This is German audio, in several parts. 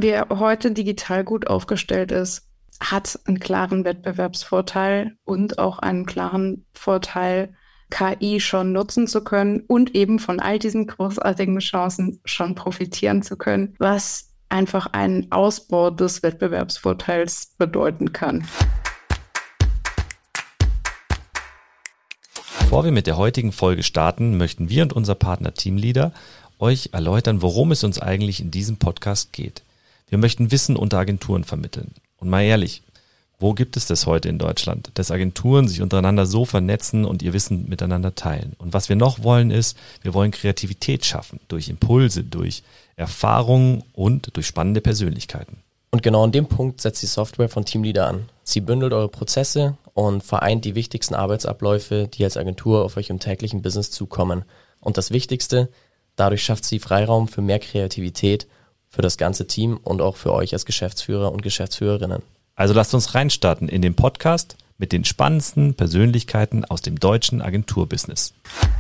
wer heute digital gut aufgestellt ist, hat einen klaren Wettbewerbsvorteil und auch einen klaren Vorteil, KI schon nutzen zu können und eben von all diesen großartigen Chancen schon profitieren zu können, was einfach einen Ausbau des Wettbewerbsvorteils bedeuten kann. Bevor wir mit der heutigen Folge starten, möchten wir und unser Partner Teamleader euch erläutern, worum es uns eigentlich in diesem Podcast geht. Wir möchten Wissen unter Agenturen vermitteln. Und mal ehrlich, wo gibt es das heute in Deutschland, dass Agenturen sich untereinander so vernetzen und ihr Wissen miteinander teilen? Und was wir noch wollen ist, wir wollen Kreativität schaffen, durch Impulse, durch Erfahrungen und durch spannende Persönlichkeiten. Und genau an dem Punkt setzt die Software von Teamleader an. Sie bündelt eure Prozesse und vereint die wichtigsten Arbeitsabläufe, die als Agentur auf euch im täglichen Business zukommen. Und das Wichtigste, dadurch schafft sie Freiraum für mehr Kreativität für das ganze Team und auch für euch als Geschäftsführer und Geschäftsführerinnen. Also lasst uns reinstarten in den Podcast mit den spannendsten Persönlichkeiten aus dem deutschen Agenturbusiness.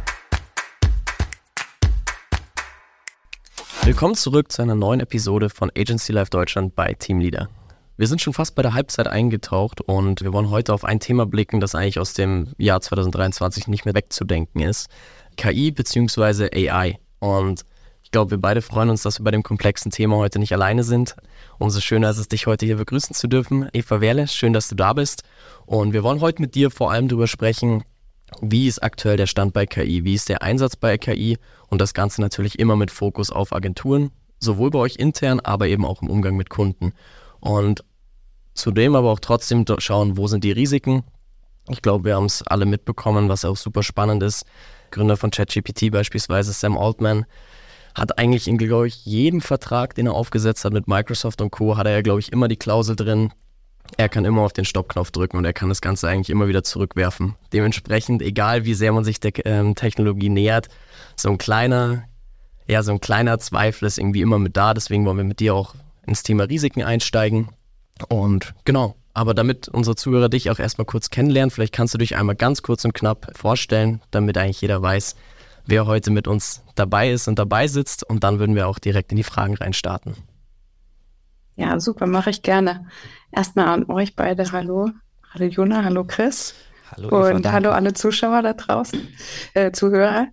Willkommen zurück zu einer neuen Episode von Agency Life Deutschland bei Teamleader. Wir sind schon fast bei der Halbzeit eingetaucht und wir wollen heute auf ein Thema blicken, das eigentlich aus dem Jahr 2023 nicht mehr wegzudenken ist. KI bzw. AI. Und ich glaube, wir beide freuen uns, dass wir bei dem komplexen Thema heute nicht alleine sind. Umso schöner ist es, dich heute hier begrüßen zu dürfen. Eva Werle, schön, dass du da bist. Und wir wollen heute mit dir vor allem darüber sprechen, wie ist aktuell der Stand bei KI, wie ist der Einsatz bei KI und das Ganze natürlich immer mit Fokus auf Agenturen, sowohl bei euch intern, aber eben auch im Umgang mit Kunden. Und zudem aber auch trotzdem schauen, wo sind die Risiken. Ich glaube, wir haben es alle mitbekommen, was auch super spannend ist. Gründer von ChatGPT beispielsweise, Sam Altman, hat eigentlich in, glaube ich, jedem Vertrag, den er aufgesetzt hat mit Microsoft und Co., hat er ja, glaube ich, immer die Klausel drin, er kann immer auf den Stoppknopf drücken und er kann das Ganze eigentlich immer wieder zurückwerfen. Dementsprechend, egal wie sehr man sich der Technologie nähert, so ein kleiner Zweifel ist irgendwie immer mit da. Deswegen wollen wir mit dir auch ins Thema Risiken einsteigen. Und genau, aber damit unsere Zuhörer dich auch erstmal kurz kennenlernen, vielleicht kannst du dich einmal ganz kurz und knapp vorstellen, damit eigentlich jeder weiß, wer heute mit uns dabei ist und dabei sitzt. Und dann würden wir auch direkt in die Fragen reinstarten. Ja, super, mache ich gerne. Erstmal an euch beide, hallo. Hallo Jona, hallo Chris. Hallo Eva, und danke. hallo alle Zuschauer da draußen, Zuhörer.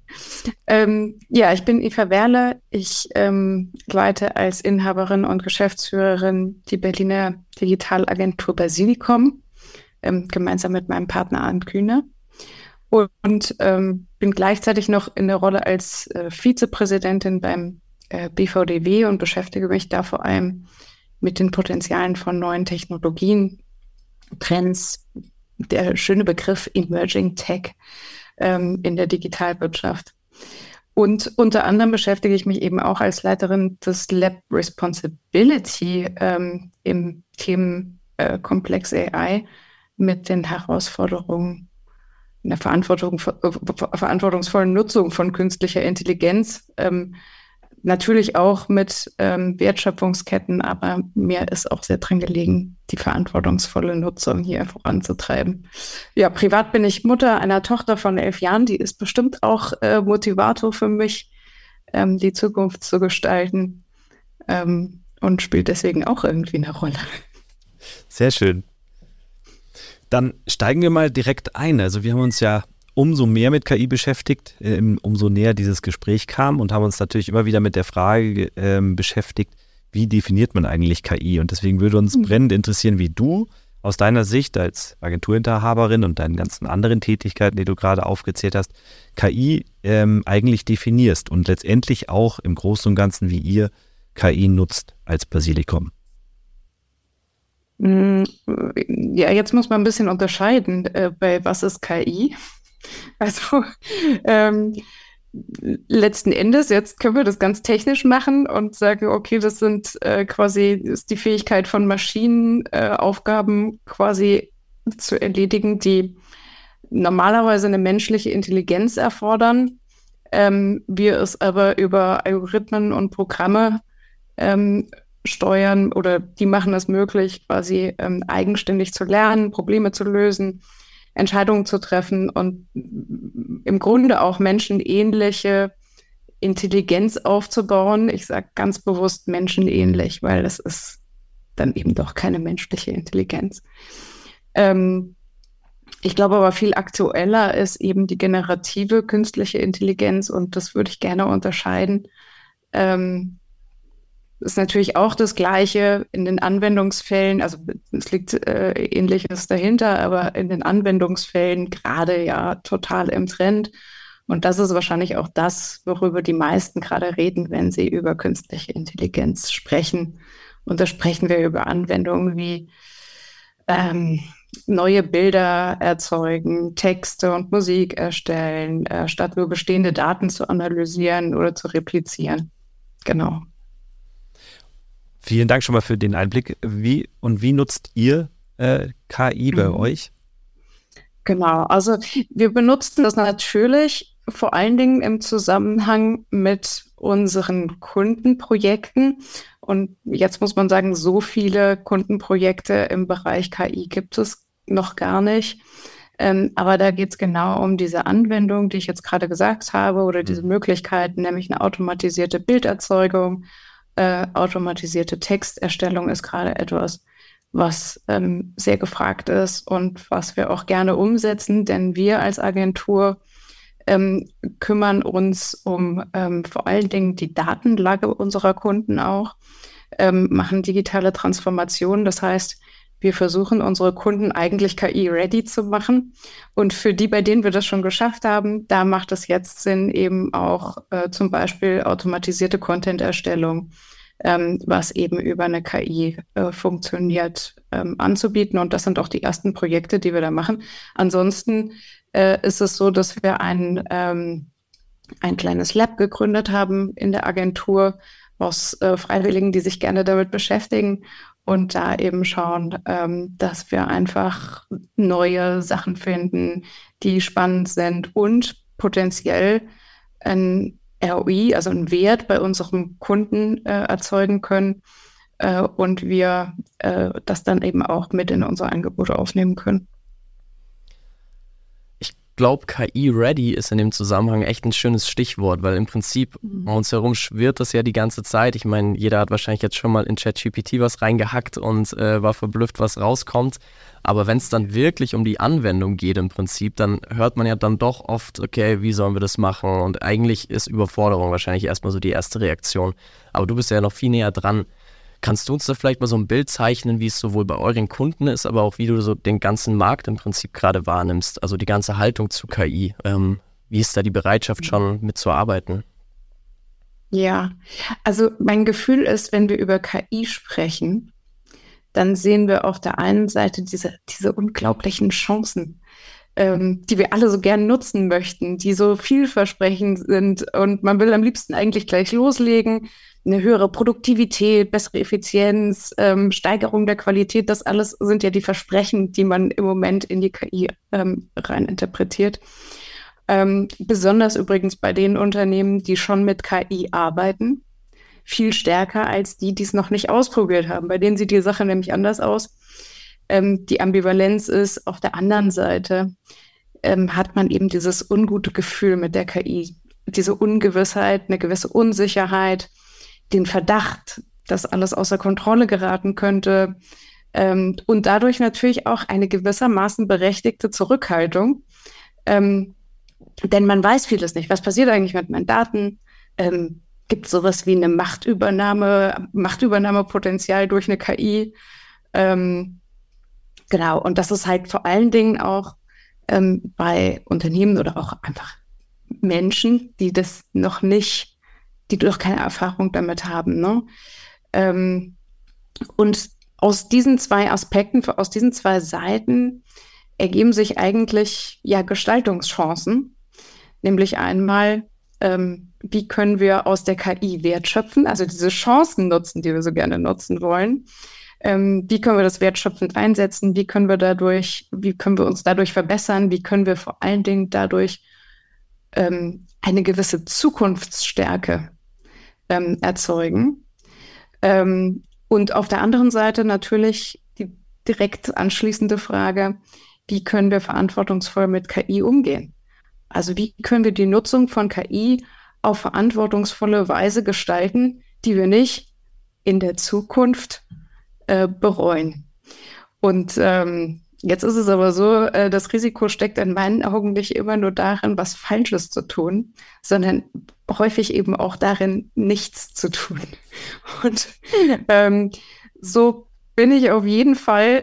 Ich bin Eva Werle. Ich leite als Inhaberin und Geschäftsführerin die Berliner Digitalagentur Basilicom, gemeinsam mit meinem Partner Arndt Kühne. Und bin gleichzeitig noch in der Rolle als Vizepräsidentin beim BVDW und beschäftige mich da vor allem mit den Potenzialen von neuen Technologien, Trends, der schöne Begriff Emerging Tech in der Digitalwirtschaft. Und unter anderem beschäftige ich mich eben auch als Leiterin des Lab Responsibility im Themenkomplex AI mit den Herausforderungen in der verantwortungsvollen Nutzung von künstlicher Intelligenz, natürlich auch mit Wertschöpfungsketten, aber mir ist auch sehr dran gelegen, die verantwortungsvolle Nutzung hier voranzutreiben. Ja, privat bin ich Mutter einer Tochter von 11 Jahren, die ist bestimmt auch Motivator für mich, die Zukunft zu gestalten und spielt deswegen auch irgendwie eine Rolle. Sehr schön. Dann steigen wir mal direkt ein. Also wir haben uns ja umso mehr mit KI beschäftigt, umso näher dieses Gespräch kam und haben uns natürlich immer wieder mit der Frage beschäftigt, wie definiert man eigentlich KI? Und deswegen würde uns brennend interessieren, wie du aus deiner Sicht als Agenturinhaberin und deinen ganzen anderen Tätigkeiten, die du gerade aufgezählt hast, KI eigentlich definierst und letztendlich auch im Großen und Ganzen, wie ihr KI nutzt als Basilicom. Ja, jetzt muss man ein bisschen unterscheiden, bei was ist KI? Also letzten Endes, jetzt können wir das ganz technisch machen und sagen, okay, das ist die Fähigkeit von Maschinen, Aufgaben quasi zu erledigen, die normalerweise eine menschliche Intelligenz erfordern. Wir es aber über Algorithmen und Programme steuern oder die machen es möglich, quasi eigenständig zu lernen, Probleme zu lösen, Entscheidungen zu treffen und im Grunde auch menschenähnliche Intelligenz aufzubauen. Ich sage ganz bewusst menschenähnlich, weil das ist dann eben doch keine menschliche Intelligenz. Ich glaube aber viel aktueller ist eben die generative künstliche Intelligenz und das würde ich gerne unterscheiden. Ist natürlich auch das Gleiche in den Anwendungsfällen, also es liegt Ähnliches dahinter, aber in den Anwendungsfällen gerade ja total im Trend. Und das ist wahrscheinlich auch das, worüber die meisten gerade reden, wenn sie über künstliche Intelligenz sprechen. Und da sprechen wir über Anwendungen wie neue Bilder erzeugen, Texte und Musik erstellen, statt nur bestehende Daten zu analysieren oder zu replizieren. Genau. Vielen Dank schon mal für den Einblick. Wie nutzt ihr KI bei euch? Genau, also wir benutzen das natürlich vor allen Dingen im Zusammenhang mit unseren Kundenprojekten. Und jetzt muss man sagen, so viele Kundenprojekte im Bereich KI gibt es noch gar nicht. Aber da geht es genau um diese Anwendung, die ich jetzt gerade gesagt habe, oder diese Möglichkeiten, nämlich eine automatisierte Bilderzeugung, automatisierte Texterstellung ist gerade etwas, was sehr gefragt ist und was wir auch gerne umsetzen, denn wir als Agentur kümmern uns um vor allen Dingen die Datenlage unserer Kunden auch, machen digitale Transformation. Das heißt, wir versuchen, unsere Kunden eigentlich KI-ready zu machen. Und für die, bei denen wir das schon geschafft haben, da macht es jetzt Sinn, eben auch zum Beispiel automatisierte Content-Erstellung, was eben über eine KI funktioniert, anzubieten. Und das sind auch die ersten Projekte, die wir da machen. Ansonsten ist es so, dass wir ein kleines Lab gegründet haben in der Agentur aus Freiwilligen, die sich gerne damit beschäftigen und da eben schauen, dass wir einfach neue Sachen finden, die spannend sind und potenziell ein ROI, also einen Wert bei unserem Kunden erzeugen können und wir das dann eben auch mit in unsere Angebote aufnehmen können. Ich glaube, KI-ready ist in dem Zusammenhang echt ein schönes Stichwort, weil im Prinzip um uns herum schwirrt das ja die ganze Zeit. Ich meine, jeder hat wahrscheinlich jetzt schon mal in ChatGPT was reingehackt und war verblüfft, was rauskommt. Aber wenn es dann wirklich um die Anwendung geht im Prinzip, dann hört man ja dann doch oft, okay, wie sollen wir das machen? Und eigentlich ist Überforderung wahrscheinlich erstmal so die erste Reaktion. Aber du bist ja noch viel näher dran. Kannst du uns da vielleicht mal so ein Bild zeichnen, wie es sowohl bei euren Kunden ist, aber auch wie du so den ganzen Markt im Prinzip gerade wahrnimmst? Also die ganze Haltung zu KI. Wie ist da die Bereitschaft schon mitzuarbeiten? Ja, also mein Gefühl ist, wenn wir über KI sprechen, dann sehen wir auf der einen Seite diese unglaublichen Chancen, die wir alle so gern nutzen möchten, die so vielversprechend sind und man will am liebsten eigentlich gleich loslegen. Eine höhere Produktivität, bessere Effizienz, Steigerung der Qualität, das alles sind ja die Versprechen, die man im Moment in die KI rein interpretiert. Besonders übrigens bei den Unternehmen, die schon mit KI arbeiten, viel stärker als die, die es noch nicht ausprobiert haben. Bei denen sieht die Sache nämlich anders aus. Die Ambivalenz ist, auf der anderen Seite hat man eben dieses ungute Gefühl mit der KI, diese Ungewissheit, eine gewisse Unsicherheit, den Verdacht, dass alles außer Kontrolle geraten könnte und dadurch natürlich auch eine gewissermaßen berechtigte Zurückhaltung, denn man weiß vieles nicht. Was passiert eigentlich mit meinen Daten? Gibt es sowas wie eine Machtübernahmepotenzial durch eine KI? Genau, und das ist halt vor allen Dingen auch bei Unternehmen oder auch einfach Menschen, die das noch nicht, die doch keine Erfahrung damit haben, ne? Und aus diesen zwei Aspekten, aus diesen zwei Seiten ergeben sich eigentlich ja Gestaltungschancen, nämlich einmal, wie können wir aus der KI Wert schöpfen, also diese Chancen nutzen, die wir so gerne nutzen wollen. Wie können wir das wertschöpfend einsetzen? Wie können wir uns dadurch verbessern? Wie können wir vor allen Dingen dadurch eine gewisse Zukunftsstärke erzeugen? Und auf der anderen Seite natürlich die direkt anschließende Frage, wie können wir verantwortungsvoll mit KI umgehen? Also wie können wir die Nutzung von KI auf verantwortungsvolle Weise gestalten, die wir nicht in der Zukunft bereuen. Und jetzt ist es aber so, das Risiko steckt in meinen Augen nicht immer nur darin, was Falsches zu tun, sondern häufig eben auch darin, nichts zu tun. Und so bin ich auf jeden Fall,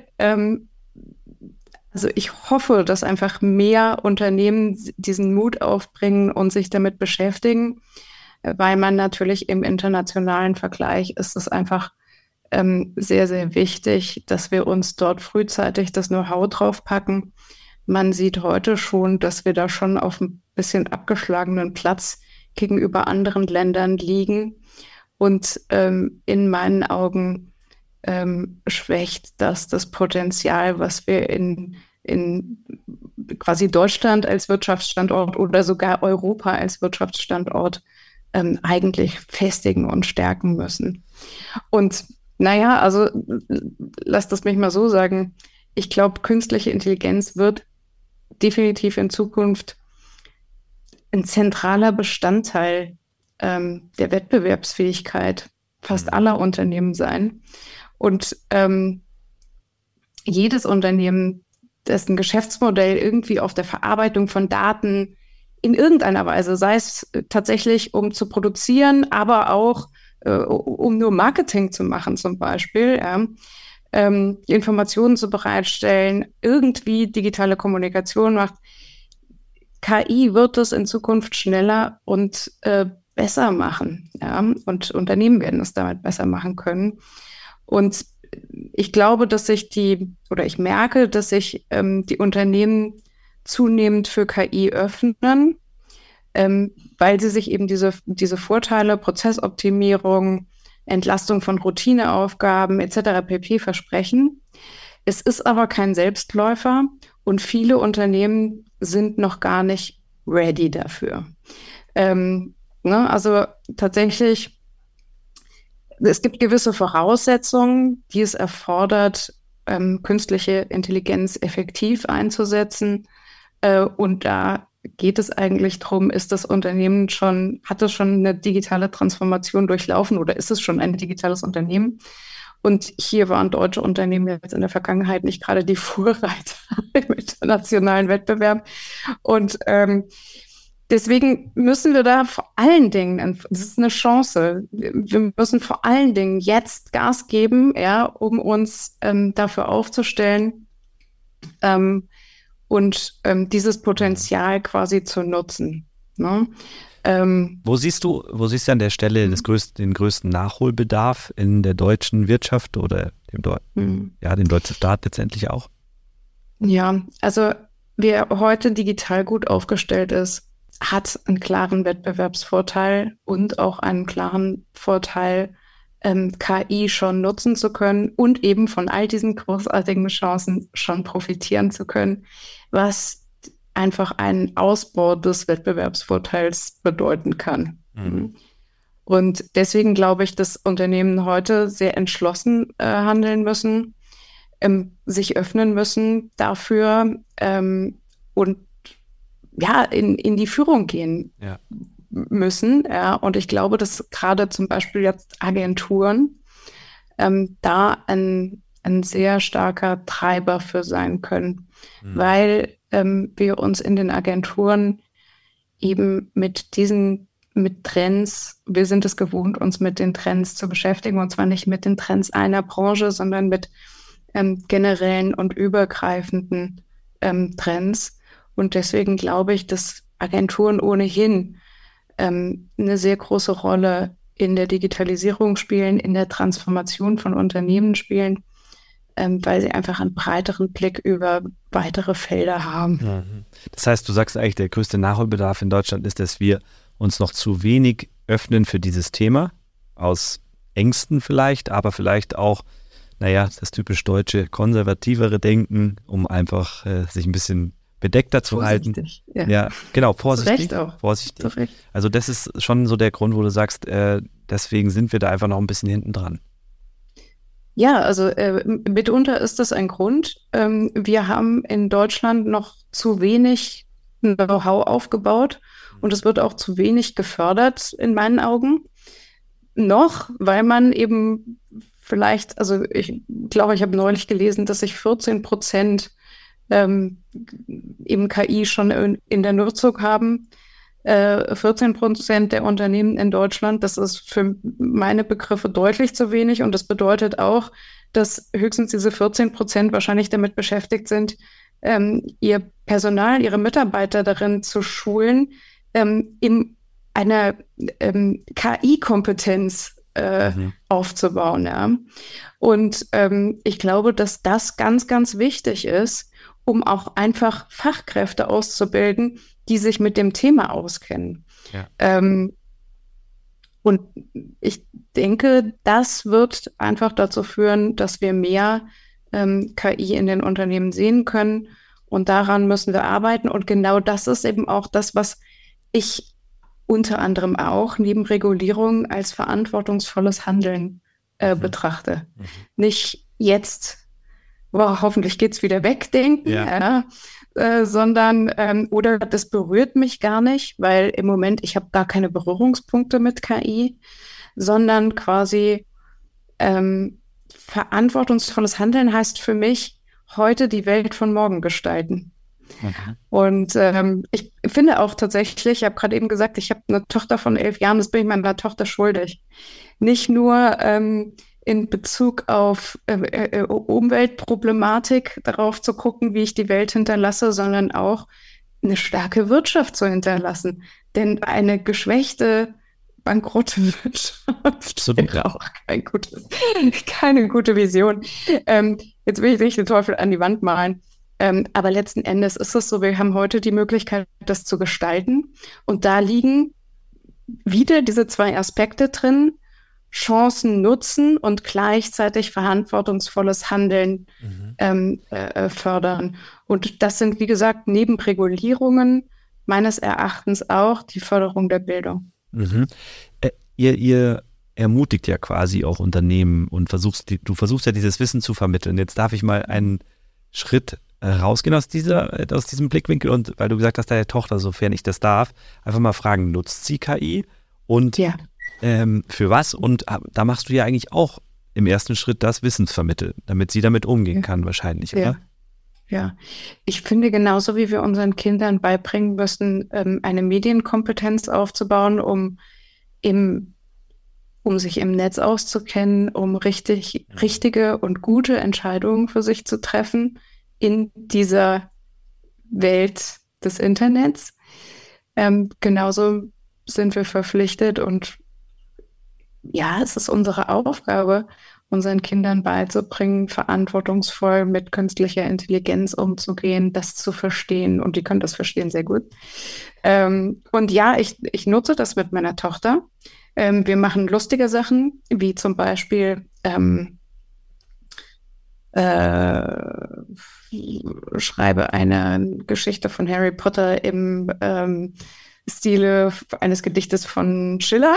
also ich hoffe, dass einfach mehr Unternehmen diesen Mut aufbringen und sich damit beschäftigen, weil man natürlich im internationalen Vergleich ist es einfach sehr, sehr wichtig, dass wir uns dort frühzeitig das Know-how draufpacken. Man sieht heute schon, dass wir da schon auf ein bisschen abgeschlagenen Platz gegenüber anderen Ländern liegen. Und in meinen Augen schwächt das Potenzial, was wir in quasi Deutschland als Wirtschaftsstandort oder sogar Europa als Wirtschaftsstandort eigentlich festigen und stärken müssen. Und naja, also lasst es mich mal so sagen. Ich glaube, künstliche Intelligenz wird definitiv in Zukunft ein zentraler Bestandteil der Wettbewerbsfähigkeit fast aller Unternehmen sein. Und jedes Unternehmen, dessen Geschäftsmodell irgendwie auf der Verarbeitung von Daten in irgendeiner Weise, sei es tatsächlich um zu produzieren, aber auch um nur Marketing zu machen zum Beispiel, Informationen zu bereitstellen, irgendwie digitale Kommunikation macht. KI wird es in Zukunft schneller und besser machen. Ja? Und Unternehmen werden es damit besser machen können. Und ich glaube, ich merke, dass sich die Unternehmen zunehmend für KI öffnen, weil sie sich eben diese Vorteile, Prozessoptimierung, Entlastung von Routineaufgaben etc. pp. Versprechen. Es ist aber kein Selbstläufer und viele Unternehmen sind noch gar nicht ready dafür. Also tatsächlich, es gibt gewisse Voraussetzungen, die es erfordert, künstliche Intelligenz effektiv einzusetzen. Und da geht es eigentlich darum, hat es schon eine digitale Transformation durchlaufen oder ist es schon ein digitales Unternehmen? Und hier waren deutsche Unternehmen jetzt in der Vergangenheit nicht gerade die Vorreiter im internationalen Wettbewerb. Und deswegen müssen wir da vor allen Dingen, das ist eine Chance, wir müssen vor allen Dingen jetzt Gas geben, ja, um uns dafür aufzustellen, und dieses Potenzial quasi zu nutzen. Ne? Wo siehst du an der Stelle den größten Nachholbedarf in der deutschen Wirtschaft oder dem deutschen Staat letztendlich auch? Ja, also wer heute digital gut aufgestellt ist, hat einen klaren Wettbewerbsvorteil und auch einen klaren Vorteil, KI schon nutzen zu können und eben von all diesen großartigen Chancen schon profitieren zu können, was einfach einen Ausbau des Wettbewerbsvorteils bedeuten kann. Mhm. Und deswegen glaube ich, dass Unternehmen heute sehr entschlossen handeln müssen, sich öffnen müssen dafür und ja, in die Führung gehen müssen. Ja. Und ich glaube, dass gerade zum Beispiel jetzt Agenturen da ein sehr starker Treiber für sein können, weil wir uns in den Agenturen eben mit Trends, wir sind es gewohnt, uns mit den Trends zu beschäftigen, und zwar nicht mit den Trends einer Branche, sondern mit generellen und übergreifenden Trends. Und deswegen glaube ich, dass Agenturen ohnehin eine sehr große Rolle in der Digitalisierung spielen, in der Transformation von Unternehmen spielen, weil sie einfach einen breiteren Blick über weitere Felder haben. Das heißt, du sagst eigentlich, der größte Nachholbedarf in Deutschland ist, dass wir uns noch zu wenig öffnen für dieses Thema, aus Ängsten vielleicht, aber vielleicht auch, das typisch deutsche, konservativere Denken, um einfach sich ein bisschen bedeckter zu halten. Ja, genau, vorsichtig. Vorsichtig. Also das ist schon so der Grund, wo du sagst, deswegen sind wir da einfach noch ein bisschen hinten dran. Ja, also mitunter ist das ein Grund. Wir haben in Deutschland noch zu wenig Know-how aufgebaut und es wird auch zu wenig gefördert in meinen Augen. Noch, weil man eben vielleicht, also ich glaube, ich habe neulich gelesen, dass sich 14% eben KI schon in der Nutzung haben. 14% der Unternehmen in Deutschland, das ist für meine Begriffe deutlich zu wenig und das bedeutet auch, dass höchstens diese 14% wahrscheinlich damit beschäftigt sind, ihr Personal, ihre Mitarbeiter darin zu schulen, in einer KI-Kompetenz aufzubauen. Ja. Und ich glaube, dass das ganz, ganz wichtig ist, um auch einfach Fachkräfte auszubilden, die sich mit dem Thema auskennen. Ja. Und ich denke, das wird einfach dazu führen, dass wir mehr KI in den Unternehmen sehen können. Und daran müssen wir arbeiten. Und genau das ist eben auch das, was ich unter anderem auch neben Regulierung als verantwortungsvolles Handeln betrachte. Nicht jetzt, hoffentlich geht's wieder weg, denken, sondern oder das berührt mich gar nicht, weil im Moment ich habe gar keine Berührungspunkte mit KI, sondern quasi verantwortungsvolles Handeln heißt für mich, heute die Welt von morgen gestalten. Und ich finde auch tatsächlich, ich habe gerade eben gesagt, ich habe eine Tochter von 11 Jahren, das bin ich meiner Tochter schuldig. Nicht nur in Bezug auf Umweltproblematik darauf zu gucken, wie ich die Welt hinterlasse, sondern auch eine starke Wirtschaft zu hinterlassen. Denn eine geschwächte, bankrotte Wirtschaft wäre auch keine gute Vision. Jetzt will ich nicht den Teufel an die Wand malen. Aber letzten Endes ist es so, wir haben heute die Möglichkeit, das zu gestalten. Und da liegen wieder diese zwei Aspekte drin, Chancen nutzen und gleichzeitig verantwortungsvolles Handeln fördern. Und das sind, wie gesagt, neben Regulierungen meines Erachtens auch die Förderung der Bildung. Ihr ermutigt ja quasi auch Unternehmen und du versuchst ja dieses Wissen zu vermitteln. Jetzt darf ich mal einen Schritt rausgehen aus diesem Blickwinkel und weil du gesagt hast, deine Tochter, sofern ich das darf, einfach mal fragen, nutzt sie KI und für was? Und da machst du ja eigentlich auch im ersten Schritt das Wissen vermitteln, damit sie damit umgehen kann wahrscheinlich, oder? Ja, ich finde genauso, wie wir unseren Kindern beibringen müssen, eine Medienkompetenz aufzubauen, um sich im Netz auszukennen, um richtige und gute Entscheidungen für sich zu treffen in dieser Welt des Internets. Genauso sind wir verpflichtet und ja, es ist unsere Aufgabe, unseren Kindern beizubringen, verantwortungsvoll mit künstlicher Intelligenz umzugehen, das zu verstehen. Und die können das verstehen sehr gut. Und ja, ich nutze das mit meiner Tochter. Wir machen lustige Sachen, wie zum Beispiel schreibe eine Geschichte von Harry Potter im Stile eines Gedichtes von Schiller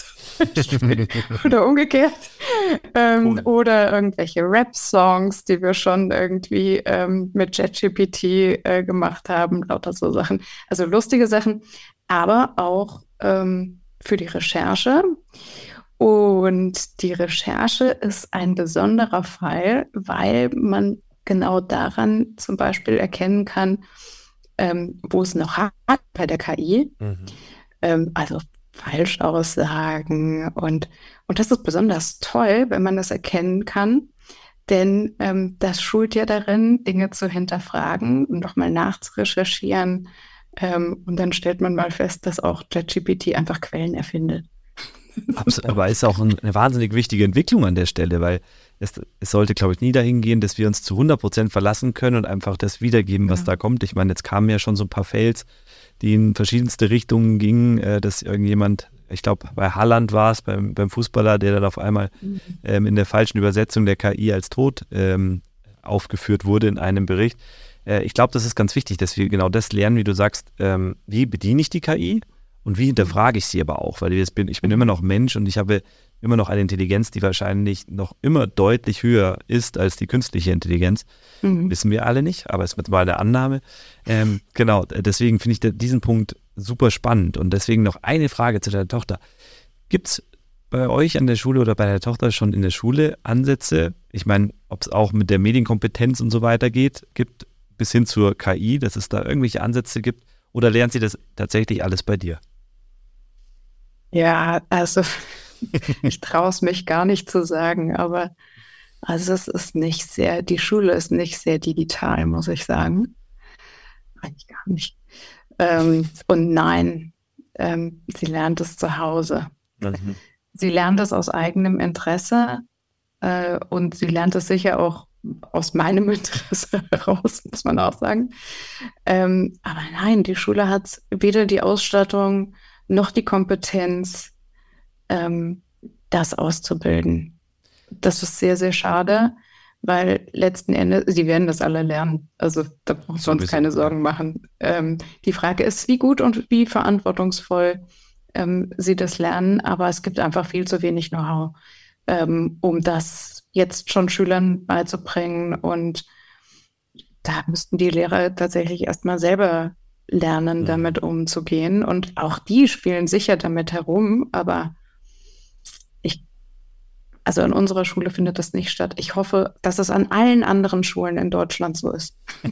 oder umgekehrt oder irgendwelche Rap-Songs, die wir schon irgendwie mit ChatGPT gemacht haben, lauter so Sachen. Also lustige Sachen, aber auch für die Recherche. Und die Recherche ist ein besonderer Fall, weil man genau daran zum Beispiel erkennen kann, wo es noch hakt bei der KI, also Falschaussagen und das ist besonders toll, wenn man das erkennen kann, denn das schult ja darin, Dinge zu hinterfragen und nochmal nachzurecherchieren und dann stellt man mal fest, dass auch ChatGPT einfach Quellen erfindet. Aber es ist auch eine wahnsinnig wichtige Entwicklung an der Stelle, weil es sollte, glaube ich, nie dahin gehen, dass wir uns zu 100% verlassen können und einfach das wiedergeben, was da kommt. Ich meine, jetzt kamen ja schon so ein paar Fails, die in verschiedenste Richtungen gingen, dass irgendjemand, ich glaube, bei Haaland war es, beim Fußballer, der dann auf einmal in der falschen Übersetzung der KI als tot aufgeführt wurde in einem Bericht. Ich glaube, das ist ganz wichtig, dass wir genau das lernen, wie du sagst, wie bediene ich die KI? Und wie hinterfrage ich sie aber auch? Weil ich bin immer noch Mensch und ich habe immer noch eine Intelligenz, die wahrscheinlich noch immer deutlich höher ist als die künstliche Intelligenz. Wissen wir alle nicht, aber es ist mal eine Annahme. Genau, deswegen finde ich diesen Punkt super spannend. Und deswegen noch eine Frage zu deiner Tochter. Gibt es bei euch an der Schule oder bei der Tochter schon in der Schule Ansätze? Ich meine, ob es auch mit der Medienkompetenz und so weiter gibt, bis hin zur KI, dass es da irgendwelche Ansätze gibt? Oder lernt sie das tatsächlich alles bei dir? Ja, also ich traue es mich gar nicht zu sagen, aber also es ist nicht sehr, die Schule ist nicht sehr digital, muss ich sagen. Eigentlich gar nicht. Und nein, sie lernt es zu Hause. Mhm. Sie lernt es aus eigenem Interesse und sie lernt es sicher auch aus meinem Interesse heraus, muss man auch sagen. Aber nein, die Schule hat weder die Ausstattung noch die Kompetenz, das auszubilden. Das ist sehr, sehr schade, weil letzten Endes, sie werden das alle lernen. Also da brauchen wir uns keine Sorgen machen. Die Frage ist, wie gut und wie verantwortungsvoll sie das lernen, aber es gibt einfach viel zu wenig Know-how, um das jetzt schon Schülern beizubringen. Und da müssten die Lehrer tatsächlich erstmal selber lernen, damit umzugehen. Und auch die spielen sicher damit herum, aber also an unserer Schule findet das nicht statt. Ich hoffe, dass es an allen anderen Schulen in Deutschland so ist.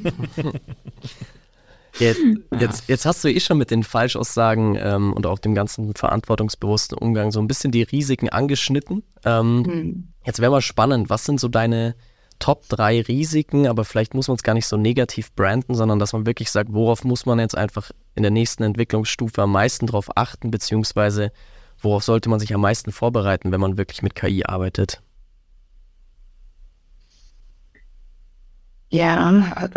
Jetzt hast du schon mit den Falschaussagen und auch dem ganzen verantwortungsbewussten Umgang so ein bisschen die Risiken angeschnitten. Jetzt wäre mal spannend, was sind so deine Top 3 Risiken, aber vielleicht muss man es gar nicht so negativ branden, sondern dass man wirklich sagt, worauf muss man jetzt einfach in der nächsten Entwicklungsstufe am meisten drauf achten, beziehungsweise worauf sollte man sich am meisten vorbereiten, wenn man wirklich mit KI arbeitet? Ja,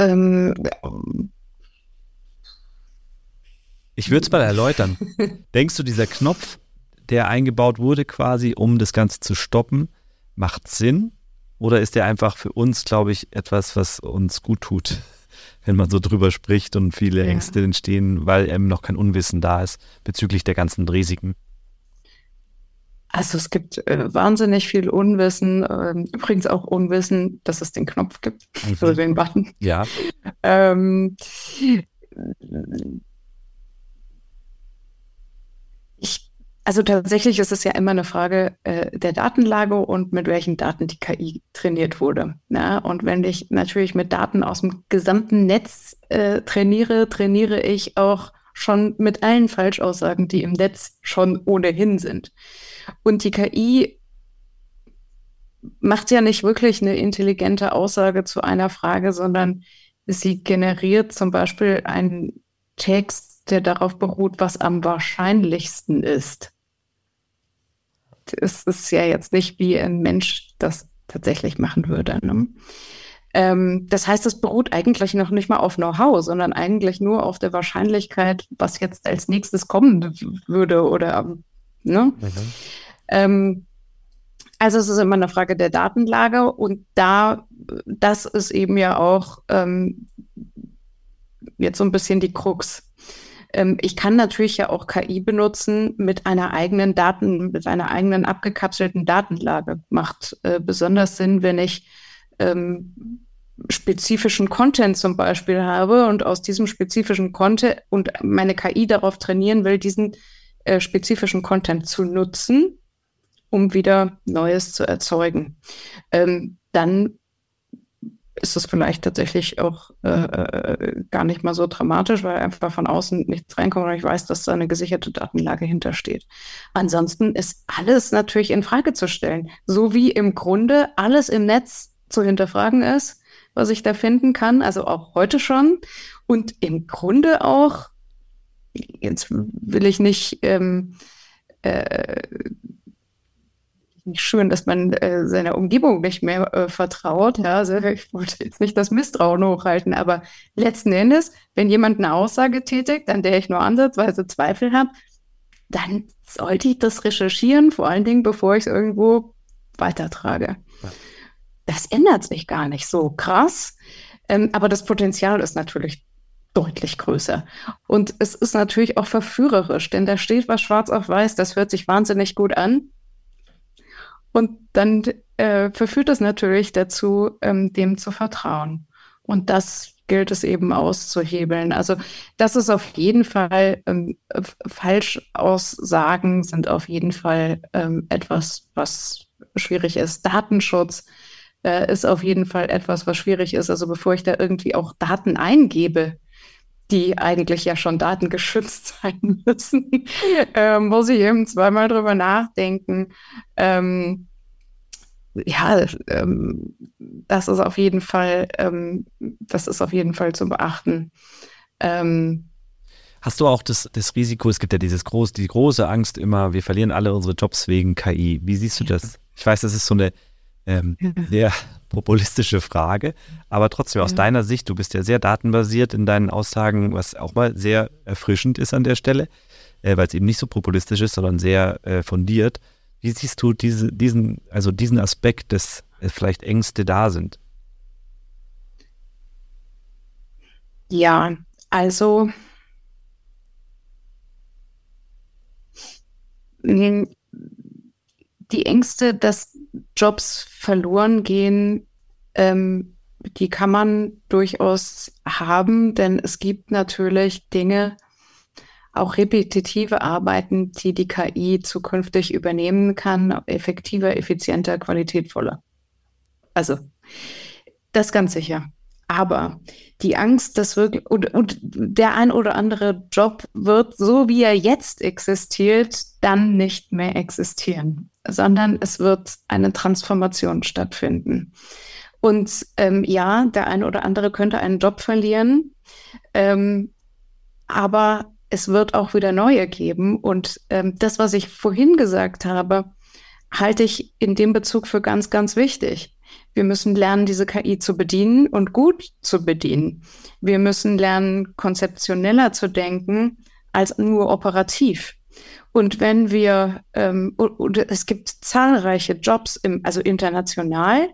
ich würde es mal erläutern. Denkst du, dieser Knopf, der eingebaut wurde quasi, um das Ganze zu stoppen, macht Sinn? Oder ist der einfach für uns, glaube ich, etwas, was uns gut tut, wenn man so drüber spricht und viele Ängste entstehen, weil eben noch kein Unwissen da ist bezüglich der ganzen Risiken? Also es gibt wahnsinnig viel Unwissen, übrigens auch Unwissen, dass es den Knopf gibt, also den Button. Ja. Also tatsächlich ist es ja immer eine Frage der Datenlage und mit welchen Daten die KI trainiert wurde. Ja? Und wenn ich natürlich mit Daten aus dem gesamten Netz trainiere ich auch schon mit allen Falschaussagen, die im Netz schon ohnehin sind. Und die KI macht ja nicht wirklich eine intelligente Aussage zu einer Frage, sondern sie generiert zum Beispiel einen Text, der darauf beruht, was am wahrscheinlichsten ist. Es ist ja jetzt nicht, wie ein Mensch das tatsächlich machen würde. Ne? Das heißt, es beruht eigentlich noch nicht mal auf Know-how, sondern eigentlich nur auf der Wahrscheinlichkeit, was jetzt als nächstes kommen würde oder ne? Also es ist immer eine Frage der Datenlage und das ist eben ja auch jetzt so ein bisschen die Krux. Ich kann natürlich ja auch KI benutzen mit einer eigenen abgekapselten Datenlage. Macht besonders Sinn, wenn ich spezifischen Content zum Beispiel habe und aus diesem spezifischen Content und meine KI darauf trainieren will, diesen spezifischen Content zu nutzen, um wieder Neues zu erzeugen. Dann ist es vielleicht tatsächlich auch gar nicht mal so dramatisch, weil einfach von außen nichts reinkommt und ich weiß, dass da eine gesicherte Datenlage hintersteht. Ansonsten ist alles natürlich in Frage zu stellen. So wie im Grunde alles im Netz zu hinterfragen ist, was ich da finden kann, also auch heute schon. Und im Grunde auch, jetzt will ich nicht schön, dass man seiner Umgebung nicht mehr vertraut. Ja, also ich wollte jetzt nicht das Misstrauen hochhalten, aber letzten Endes, wenn jemand eine Aussage tätigt, an der ich nur ansatzweise Zweifel habe, dann sollte ich das recherchieren, vor allen Dingen, bevor ich es irgendwo weitertrage. Ja. Das ändert sich gar nicht so krass, aber das Potenzial ist natürlich deutlich größer. Und es ist natürlich auch verführerisch, denn da steht was schwarz auf weiß, das hört sich wahnsinnig gut an. Und dann verführt es natürlich dazu, dem zu vertrauen. Und das gilt es eben auszuhebeln. Also das ist auf jeden Fall, Falschaussagen sind auf jeden Fall etwas, was schwierig ist. Datenschutz ist auf jeden Fall etwas, was schwierig ist. Also bevor ich da irgendwie auch Daten eingebe, die eigentlich ja schon datengeschützt sein müssen, muss ich eben zweimal drüber nachdenken. Das ist auf jeden Fall, zu beachten. Hast du auch das Risiko, es gibt ja die große Angst immer, wir verlieren alle unsere Jobs wegen KI. Wie siehst du das? Ich weiß, das ist so eine sehr populistische Frage, aber trotzdem aus deiner Sicht, du bist ja sehr datenbasiert in deinen Aussagen, was auch mal sehr erfrischend ist an der Stelle, weil es eben nicht so populistisch ist, sondern sehr fundiert. Wie siehst du diesen Aspekt, dass vielleicht Ängste da sind? Ja, also die Ängste, dass Jobs verloren gehen, die kann man durchaus haben, denn es gibt natürlich Dinge, auch repetitive Arbeiten, die die KI zukünftig übernehmen kann, effektiver, effizienter, qualitätvoller. Also, das ganz sicher. Aber die Angst, dass wirklich, und der ein oder andere Job wird, so wie er jetzt existiert, dann nicht mehr existieren, sondern es wird eine Transformation stattfinden. Und ja, der ein oder andere könnte einen Job verlieren, aber es wird auch wieder neue geben. Und das, was ich vorhin gesagt habe, halte ich in dem Bezug für ganz, ganz wichtig. Wir müssen lernen, diese KI zu bedienen und gut zu bedienen. Wir müssen lernen, konzeptioneller zu denken als nur operativ. Und wenn wir, und es gibt zahlreiche Jobs, also international,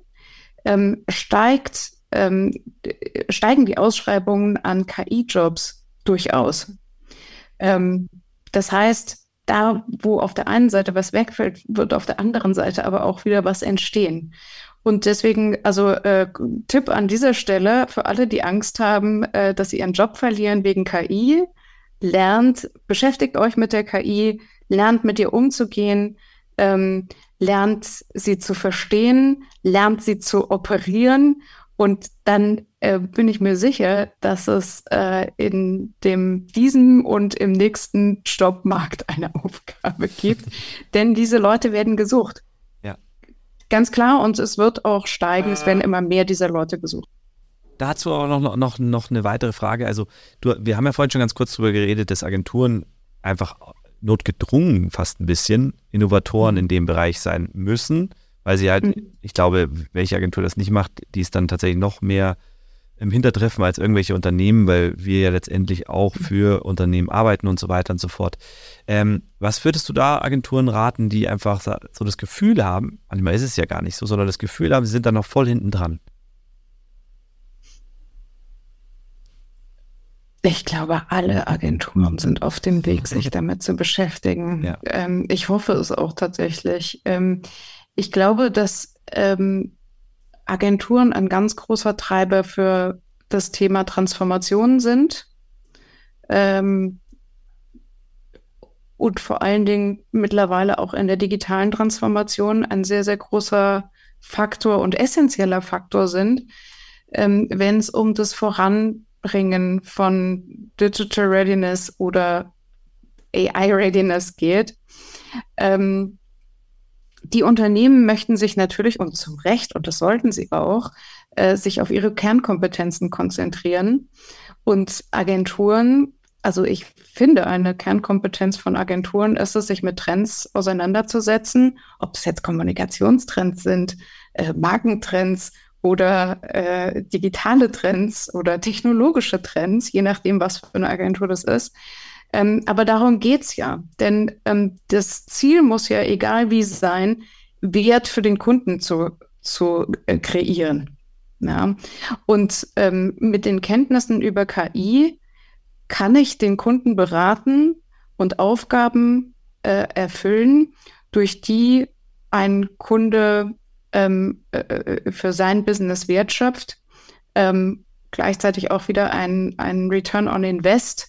steigen die Ausschreibungen an KI-Jobs durchaus. Das heißt, da, wo auf der einen Seite was wegfällt, wird auf der anderen Seite aber auch wieder was entstehen. Und deswegen, also Tipp an dieser Stelle für alle, die Angst haben, dass sie ihren Job verlieren wegen KI, beschäftigt euch mit der KI, lernt mit ihr umzugehen, lernt sie zu verstehen, lernt sie zu operieren. Und dann bin ich mir sicher, dass es in diesem und im nächsten Jobmarkt eine Aufgabe gibt. Denn diese Leute werden gesucht. Ja. Ganz klar, und es wird auch steigen, es werden immer mehr dieser Leute gesucht. Dazu auch noch eine weitere Frage. Also wir haben ja vorhin schon ganz kurz darüber geredet, dass Agenturen einfach notgedrungen fast ein bisschen Innovatoren in dem Bereich sein müssen, weil sie halt, ich glaube, welche Agentur das nicht macht, die ist dann tatsächlich noch mehr im Hintertreffen als irgendwelche Unternehmen, weil wir ja letztendlich auch für Unternehmen arbeiten und so weiter und so fort. Was würdest du da Agenturen raten, die einfach so das Gefühl haben, manchmal ist es ja gar nicht so, sondern das Gefühl haben, sie sind da noch voll hinten dran? Ich glaube, alle Agenturen sind auf dem Weg, sich damit zu beschäftigen. Ja. Ich hoffe es auch tatsächlich. Ich glaube, dass Agenturen ein ganz großer Treiber für das Thema Transformation sind. Und vor allen Dingen mittlerweile auch in der digitalen Transformation ein sehr, sehr großer Faktor und essentieller Faktor sind, wenn es um das Voranbringen von Digital Readiness oder AI Readiness geht. Die Unternehmen möchten sich natürlich, und zu Recht, und das sollten sie auch, sich auf ihre Kernkompetenzen konzentrieren. Und Agenturen, also ich finde, eine Kernkompetenz von Agenturen ist es, sich mit Trends auseinanderzusetzen, ob es jetzt Kommunikationstrends sind, Markentrends oder digitale Trends oder technologische Trends, je nachdem, was für eine Agentur das ist. Aber darum geht's ja, denn das Ziel muss ja, egal wie sein, Wert für den Kunden zu kreieren. Ja? Und mit den Kenntnissen über KI kann ich den Kunden beraten und Aufgaben erfüllen, durch die ein Kunde für sein Business wertschöpft, gleichzeitig auch wieder ein Return on Invest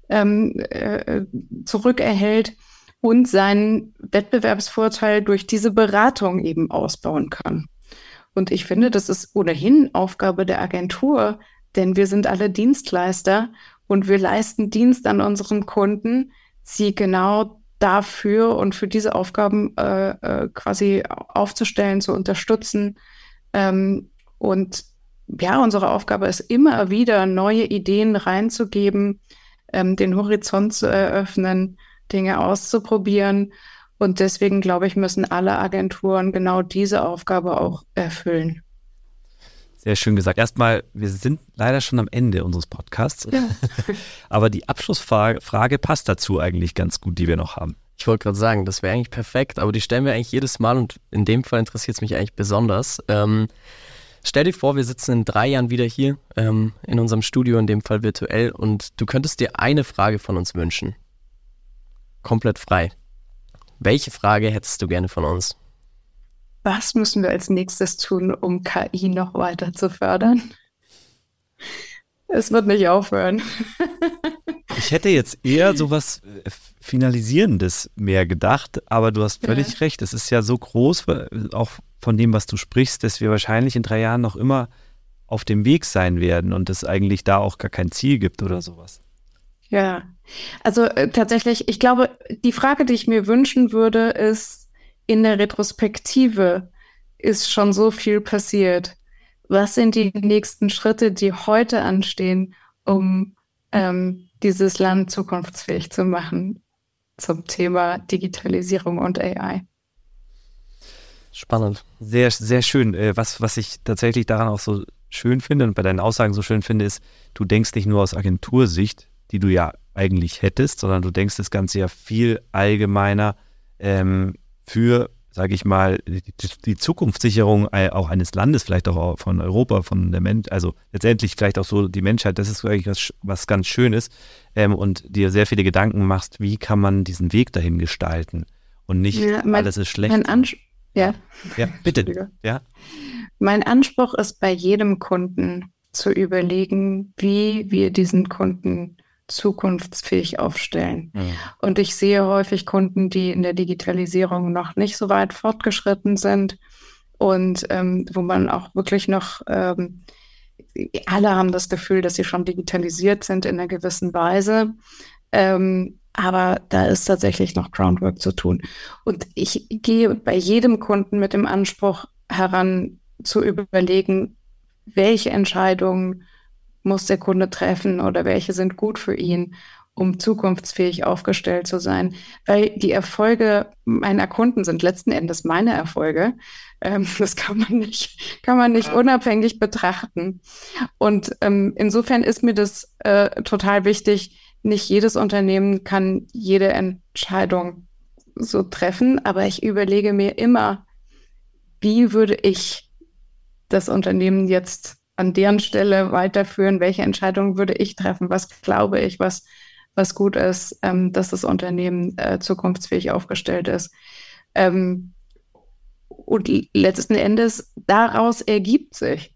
zurückerhält und seinen Wettbewerbsvorteil durch diese Beratung eben ausbauen kann. Und ich finde, das ist ohnehin Aufgabe der Agentur, denn wir sind alle Dienstleister und wir leisten Dienst an unseren Kunden, sie genau dafür und für diese Aufgaben quasi aufzustellen, zu unterstützen. Und ja, unsere Aufgabe ist immer wieder, neue Ideen reinzugeben, den Horizont zu eröffnen, Dinge auszuprobieren. Und deswegen, glaube ich, müssen alle Agenturen genau diese Aufgabe auch erfüllen. Sehr schön gesagt. Erstmal, wir sind leider schon am Ende unseres Podcasts. Ja. Aber die Abschlussfrage passt dazu eigentlich ganz gut, die wir noch haben. Ich wollte gerade sagen, das wäre eigentlich perfekt, aber die stellen wir eigentlich jedes Mal und in dem Fall interessiert es mich eigentlich besonders. Stell dir vor, wir sitzen in 3 Jahren wieder hier in unserem Studio, in dem Fall virtuell, und du könntest dir eine Frage von uns wünschen. Komplett frei. Welche Frage hättest du gerne von uns? Was müssen wir als nächstes tun, um KI noch weiter zu fördern? Es wird nicht aufhören. Ich hätte jetzt eher sowas Finalisierendes mehr gedacht, aber du hast völlig recht. Es ist ja so groß, auch von dem, was du sprichst, dass wir wahrscheinlich in 3 Jahren noch immer auf dem Weg sein werden und es eigentlich da auch gar kein Ziel gibt oder sowas. Ja, also tatsächlich, ich glaube, die Frage, die ich mir wünschen würde, ist, in der Retrospektive ist schon so viel passiert. Was sind die nächsten Schritte, die heute anstehen, um dieses Land zukunftsfähig zu machen zum Thema Digitalisierung und AI? Spannend. Sehr, sehr schön. Was ich tatsächlich daran auch so schön finde und bei deinen Aussagen so schön finde, ist, du denkst nicht nur aus Agentursicht, die du ja eigentlich hättest, sondern du denkst das Ganze ja viel allgemeiner für, sage ich mal, die Zukunftssicherung auch eines Landes, vielleicht auch von Europa, von der Menschheit, also letztendlich vielleicht auch so die Menschheit, das ist eigentlich was ganz Schönes und dir sehr viele Gedanken machst, wie kann man diesen Weg dahin gestalten und nicht alles ist schlecht. Ja, bitte. Ja. Mein Anspruch ist bei jedem Kunden zu überlegen, wie wir diesen Kunden zukunftsfähig aufstellen. Mhm. Und ich sehe häufig Kunden, die in der Digitalisierung noch nicht so weit fortgeschritten sind und wo man auch wirklich noch, alle haben das Gefühl, dass sie schon digitalisiert sind in einer gewissen Weise. Aber da ist tatsächlich noch Groundwork zu tun. Und ich gehe bei jedem Kunden mit dem Anspruch heran, zu überlegen, welche Entscheidungen muss der Kunde treffen oder welche sind gut für ihn, um zukunftsfähig aufgestellt zu sein. Weil die Erfolge meiner Kunden sind letzten Endes meine Erfolge. Das kann man nicht unabhängig betrachten. Und insofern ist mir das total wichtig. Nicht jedes Unternehmen kann jede Entscheidung so treffen, aber ich überlege mir immer, wie würde ich das Unternehmen jetzt an deren Stelle weiterführen, welche Entscheidungen würde ich treffen, was glaube ich, was gut ist, dass das Unternehmen zukunftsfähig aufgestellt ist. Und letzten Endes daraus ergibt sich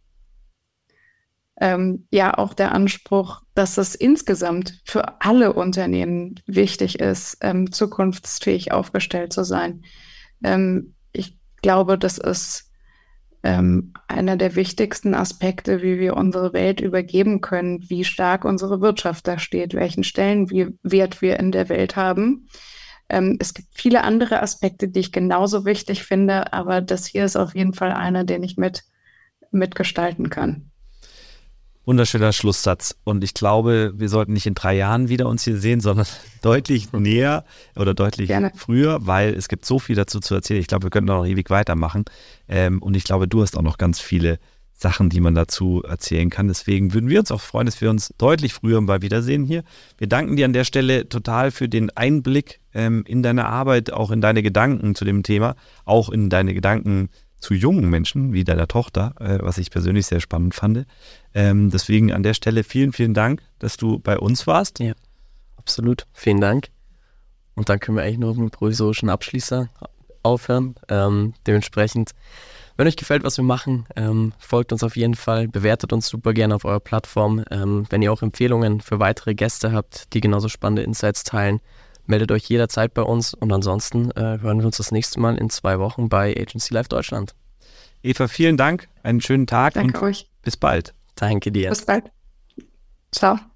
auch der Anspruch, dass es insgesamt für alle Unternehmen wichtig ist, zukunftsfähig aufgestellt zu sein. Ich glaube, das ist einer der wichtigsten Aspekte, wie wir unsere Welt übergeben können, wie stark unsere Wirtschaft da steht, welchen Stellenwert wir in der Welt haben. Es gibt viele andere Aspekte, die ich genauso wichtig finde, aber das hier ist auf jeden Fall einer, den ich mitgestalten kann. Wunderschöner Schlusssatz. Und ich glaube, wir sollten nicht in 3 Jahren wieder uns hier sehen, sondern deutlich näher oder deutlich früher, weil es gibt so viel dazu zu erzählen. Ich glaube, wir könnten noch ewig weitermachen. Und ich glaube, du hast auch noch ganz viele Sachen, die man dazu erzählen kann. Deswegen würden wir uns auch freuen, dass wir uns deutlich früher mal wiedersehen hier. Wir danken dir an der Stelle total für den Einblick in deine Arbeit, auch in deine Gedanken zu dem Thema, auch in deine Gedanken zu jungen Menschen, wie deiner Tochter, was ich persönlich sehr spannend fand. Deswegen an der Stelle vielen, vielen Dank, dass du bei uns warst. Ja, absolut. Vielen Dank. Und dann können wir eigentlich noch mit dem provisorischen aufhören. Dementsprechend, wenn euch gefällt, was wir machen, folgt uns auf jeden Fall, bewertet uns super gerne auf eurer Plattform. Wenn ihr auch Empfehlungen für weitere Gäste habt, die genauso spannende Insights teilen, meldet euch jederzeit bei uns und ansonsten hören wir uns das nächste Mal in 2 Wochen bei Agency Live Deutschland. Eva, vielen Dank, einen schönen Tag. Danke euch. Bis bald. Danke dir. Bis bald. Ciao.